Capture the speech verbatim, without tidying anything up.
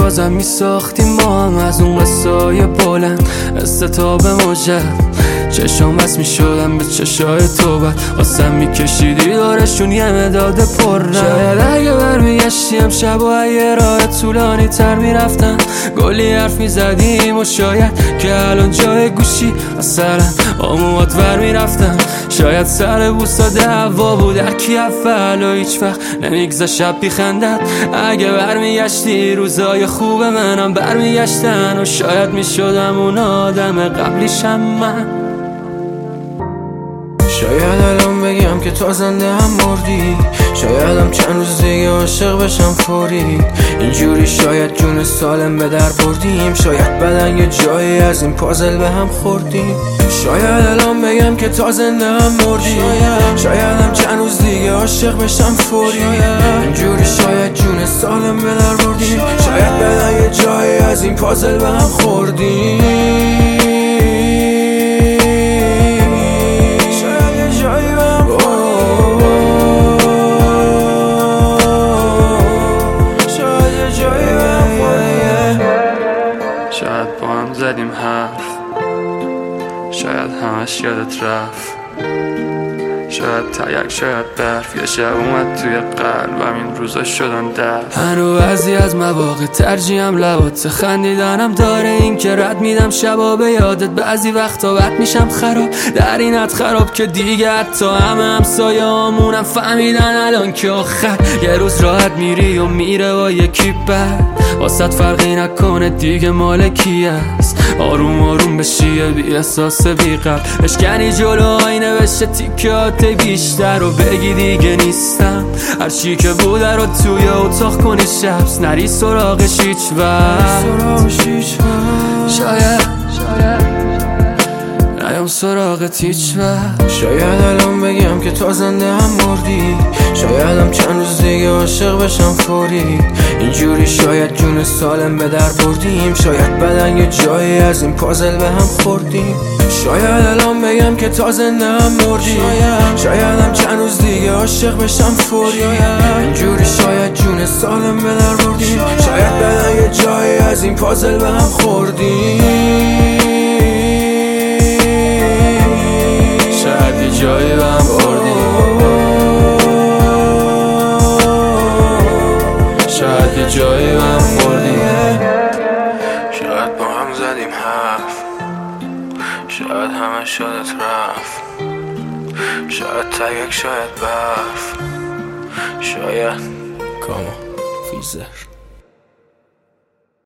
بازم میساختیم ما هم از اون قصای بلند استتاب مجد. چشام بس میشدم به چشای تو بد آسم میکشیدی دارشون یه مداد پر. شاید اگه برمیگشتیم شب و اگه راه طولانی تر میرفتم گلی حرف میزدیم و شاید که الان جای گوشی اصلا با موات ور میرفتم. شاید سر بوسا دعوا بود اکی اول و هیچ وقت نمیگذا شب بیخندد. اگه برمیگشتی روزای خوب منم برمیگشتن و شاید میشدم اون آدم قبلیشم من. شاید الان بگم که تا زنده هم مردی، شاید هم چند روز دیگه عاشق بشم فوری. اینجوری شاید جون سالم به در بردیم، شاید بدن یه جایی از این پازل به هم خوردیم. شاید الان بگم که تا زنده هم مردی، شاید هم چند روز دیگه عاشق بشم فوری. اینجوری شاید جون سالم به در بردیم، شاید بدن یه جایی از این پازل به هم خوردیم. شاید با هم زدیم حرف، شاید همش یادت رفت، شاید تیک شاید برف. یه شب اومد توی قلبم این روزا شدن درد. هنو بعضی از مواقع ترجیحم لبات خندیدنم داره این که رد میدم شبا به یادت. بعضی وقتا بد میشم خراب در اینت خراب که دیگه حتی همه همسایه همونم فهمیدن الان که آخر یه روز راحت میری و میره با یکی بعد واسه فرقی نکنه دیگه مال کی است. آروم آروم بشی بی احساس بی قلب اشکنی جلو آینه بشه تیکات بیشتر و بگی دیگه نیستم. هرچی که بوده رو توی اتاق کنی شبس نری سراغش هیچ وقت. شاید شاید نیام سراغت هیچ وقت. شاید الان بگم که تا زنده هم مردی، شاید هم چند روز دیگه عاشق بشم فوری. اینجوری شاید جون سالم به در بردیم، شاید بدن یه جایی از این پازل به هم خوردیم. شاید الان بگم که تا زنده هم مردی، شاید هم چند روز دیگه عاشق بشم فوری. اینجوری شاید جون سالم به در بردیم، شاید بدن یه جایی از این پازل به هم خوردیم. شاید یه جایی به هم خوردیم، شاید یه جایی به هم خوردیم. شاید با هم زدیم حرف، شاید همه شادت رفت، شاید تیک شاید برف. شاید کاما فیزر